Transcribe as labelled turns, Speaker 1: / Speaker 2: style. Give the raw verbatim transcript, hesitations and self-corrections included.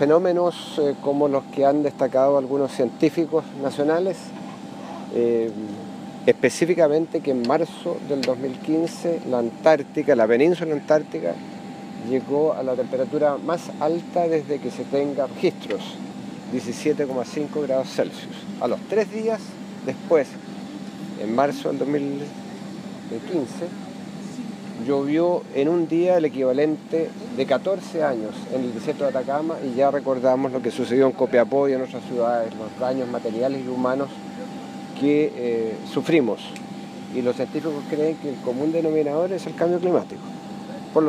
Speaker 1: fenómenos eh, como los que han destacado algunos científicos nacionales, eh, específicamente que en marzo del dos mil quince la Antártica, la península antártica, llegó a la temperatura más alta desde que se tenga registros, diecisiete coma cinco grados Celsius. A los tres días después, en marzo del dos mil quince, llovió en un día el equivalente de catorce años en el desierto de Atacama, y ya recordamos lo que sucedió en Copiapó y en otras ciudades, los daños materiales y humanos que eh, sufrimos. Y los científicos creen que el común denominador es el cambio climático.